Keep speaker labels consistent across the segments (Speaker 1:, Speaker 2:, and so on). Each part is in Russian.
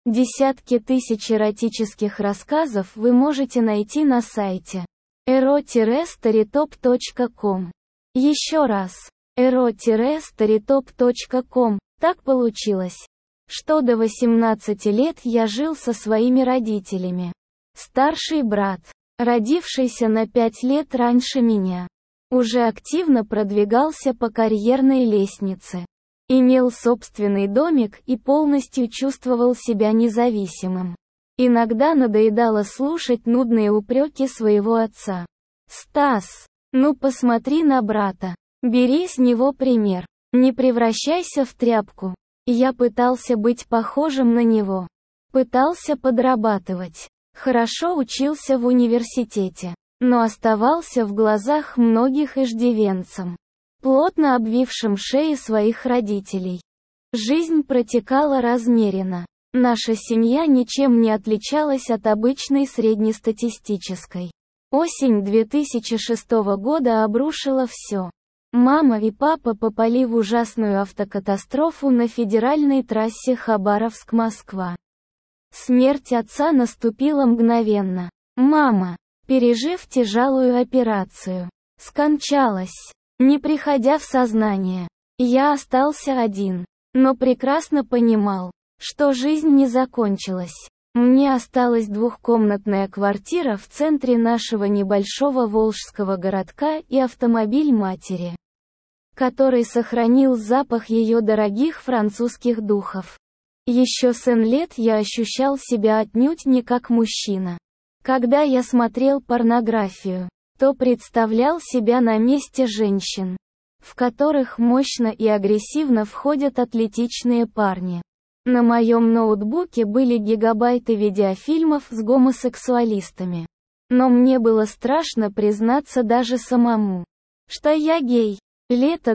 Speaker 1: Десятки тысяч эротических рассказов вы можете найти на сайте ero-storytop.com. Еще раз. ero-storytop.com. Так получилось, что до 18 лет я жил со своими родителями. Старший брат, родившийся на 5 лет раньше меня, уже активно продвигался по карьерной лестнице. Имел собственный домик и полностью чувствовал себя независимым. Иногда надоедало слушать нудные упреки своего отца. «Стас, ну посмотри на брата. Бери с него пример. Не превращайся в тряпку». Я пытался быть похожим на него. Пытался подрабатывать. Хорошо учился в университете, но оставался в глазах многих иждивенцем, плотно обвившим шеи своих родителей. Жизнь протекала размеренно. Наша семья ничем не отличалась от обычной среднестатистической. Осень 2006 года обрушила все. Мама и папа попали в ужасную автокатастрофу на федеральной трассе Хабаровск-Москва. Смерть отца наступила мгновенно. Мама, пережив тяжелую операцию, скончалась, не приходя в сознание. Я остался один, но прекрасно понимал, что жизнь не закончилась. Мне осталась двухкомнатная квартира в центре нашего небольшого волжского городка и автомобиль матери, который сохранил запах ее дорогих французских духов. Еще с лет я ощущал себя отнюдь не как мужчина. Когда я смотрел порнографию, то представлял себя на месте женщин, в которых мощно и агрессивно входят атлетичные парни. На моем ноутбуке были гигабайты видеофильмов с гомосексуалистами. Но мне было страшно признаться даже самому, что я гей. Лето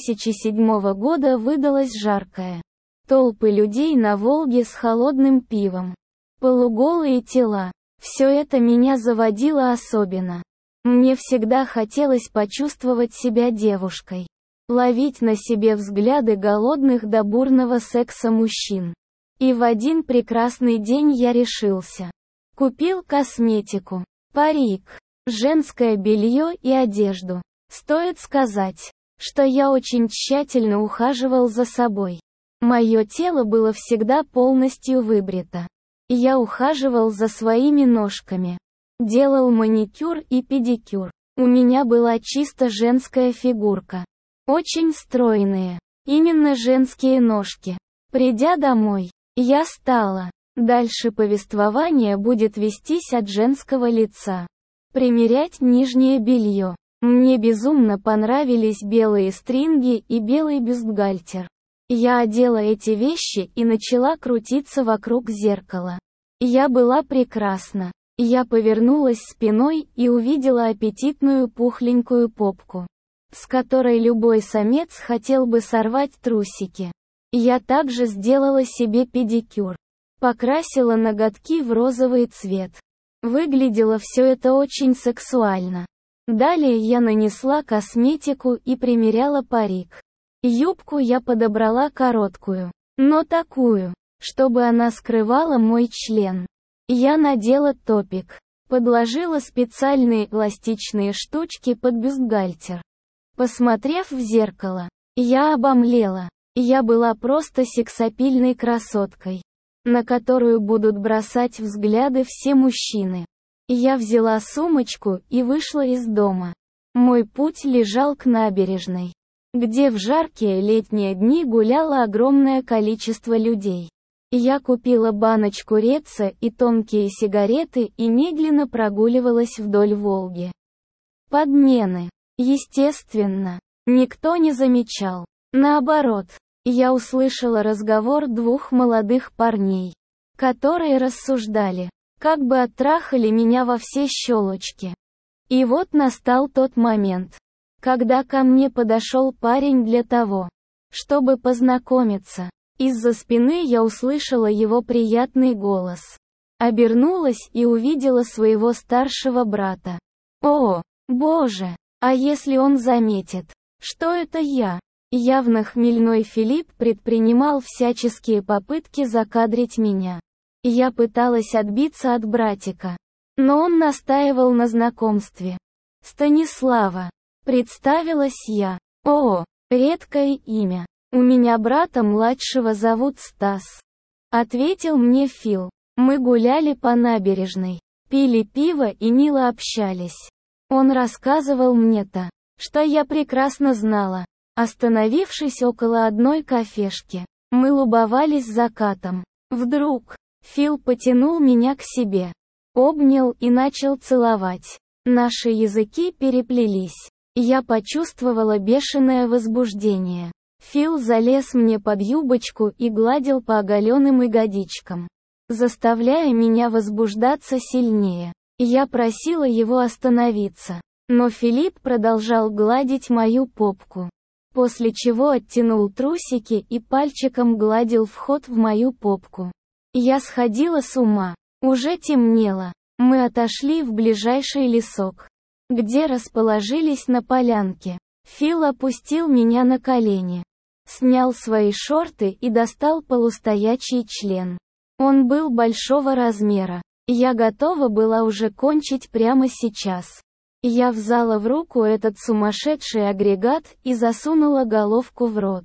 Speaker 1: 2007 года выдалось жаркое. Толпы людей на Волге с холодным пивом. Полуголые тела. Все это меня заводило особенно. Мне всегда хотелось почувствовать себя девушкой. Ловить на себе взгляды голодных до бурного секса мужчин. И в один прекрасный день я решился. Купил косметику, парик, женское белье и одежду. Стоит сказать, что я очень тщательно ухаживал за собой. Мое тело было всегда полностью выбрито. Я ухаживал за своими ножками. Делал маникюр и педикюр. У меня была чисто женская фигурка. Очень стройные. Именно женские ножки. Придя домой, я стала. Дальше повествование будет вестись от женского лица. Примерять нижнее белье. Мне безумно понравились белые стринги и белый бюстгальтер. Я одела эти вещи и начала крутиться вокруг зеркала. Я была прекрасна. Я повернулась спиной и увидела аппетитную пухленькую попку, с которой любой самец хотел бы сорвать трусики. Я также сделала себе педикюр. Покрасила ноготки в розовый цвет. Выглядело все это очень сексуально. Далее я нанесла косметику и примеряла парик. Юбку я подобрала короткую, но такую, чтобы она скрывала мой член. Я надела топик, подложила специальные эластичные штучки под бюстгальтер. Посмотрев в зеркало, я обомлела. Я была просто сексапильной красоткой, на которую будут бросать взгляды все мужчины. Я взяла сумочку и вышла из дома. Мой путь лежал к набережной, где в жаркие летние дни гуляло огромное количество людей. Я купила баночку реца и тонкие сигареты и медленно прогуливалась вдоль Волги. Подмены. Естественно, никто не замечал. Наоборот, я услышала разговор двух молодых парней, которые рассуждали, как бы оттрахали меня во все щелочки. И вот настал тот момент, когда ко мне подошел парень для того, чтобы познакомиться. Из-за спины я услышала его приятный голос. Обернулась и увидела своего старшего брата. О, боже, а если он заметит, что это я? Явно хмельной Филипп предпринимал всяческие попытки закадрить меня. Я пыталась отбиться от братика. Но он настаивал на знакомстве. «Станислава», — представилась я. «О, редкое имя. У меня брата младшего зовут Стас», — ответил мне Фил. Мы гуляли по набережной, пили пиво и мило общались. Он рассказывал мне то, что я прекрасно знала. Остановившись около одной кафешки, мы лубовались закатом. Вдруг Фил потянул меня к себе, обнял и начал целовать. Наши языки переплелись. Я почувствовала бешеное возбуждение. Фил залез мне под юбочку и гладил по оголенным ягодичкам, заставляя меня возбуждаться сильнее. Я просила его остановиться, но Филипп продолжал гладить мою попку, после чего оттянул трусики и пальчиком гладил вход в мою попку. Я сходила с ума. Уже темнело. Мы отошли в ближайший лесок, где расположились на полянке. Фил опустил меня на колени, снял свои шорты и достал полустоячий член. Он был большого размера. Я готова была уже кончить прямо сейчас. Я взяла в руку этот сумасшедший агрегат и засунула головку в рот.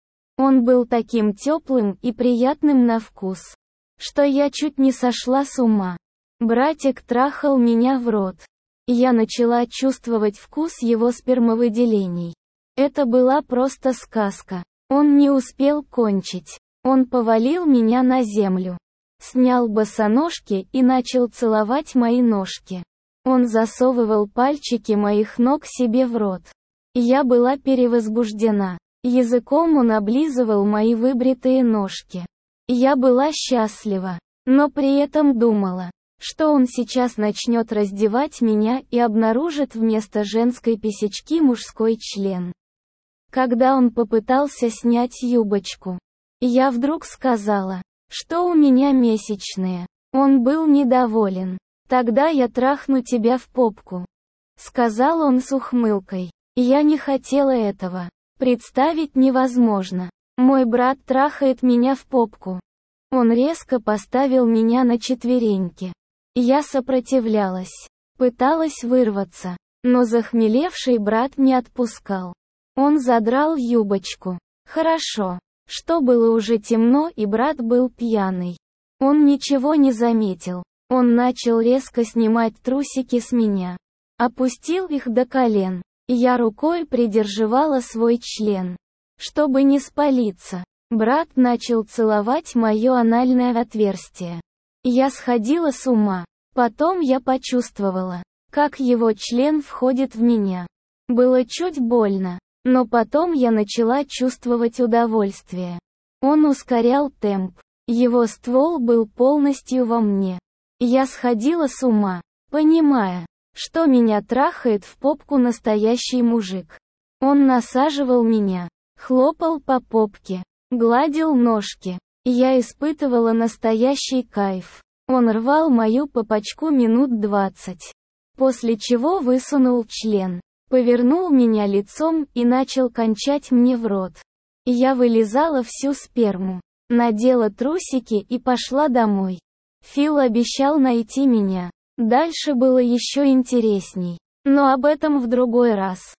Speaker 1: Он был таким теплым и приятным на вкус, что я чуть не сошла с ума. Братик трахал меня в рот. Я начала чувствовать вкус его спермовыделений. Это была просто сказка. Он не успел кончить. Он повалил меня на землю, снял босоножки и начал целовать мои ножки. Он засовывал пальчики моих ног себе в рот. Я была перевозбуждена. Языком он облизывал мои выбритые ножки. Я была счастлива, но при этом думала, что он сейчас начнет раздевать меня и обнаружит вместо женской писечки мужской член. Когда он попытался снять юбочку, я вдруг сказала, что у меня месячные. Он был недоволен. «Тогда я трахну тебя в попку», — сказал он с ухмылкой. Я не хотела этого. Представить невозможно. Мой брат трахает меня в попку. Он резко поставил меня на четвереньки. Я сопротивлялась, пыталась вырваться, но захмелевший брат не отпускал. Он задрал юбочку. Хорошо, что было уже темно и брат был пьяный. Он ничего не заметил. Он начал резко снимать трусики с меня. Опустил их до колен. Я рукой придерживала свой член, чтобы не спалиться. Брат начал целовать мое анальное отверстие. Я сходила с ума. Потом я почувствовала, как его член входит в меня. Было чуть больно, но потом я начала чувствовать удовольствие. Он ускорял темп. Его ствол был полностью во мне. Я сходила с ума, понимая, что меня трахает в попку настоящий мужик. Он насаживал меня, хлопал по попке, гладил ножки. Я испытывала настоящий кайф. Он рвал мою попочку минут 20. После чего высунул член, повернул меня лицом и начал кончать мне в рот. Я вылизала всю сперму, надела трусики и пошла домой. Фил обещал найти меня. Дальше было еще интересней. Но об этом в другой раз.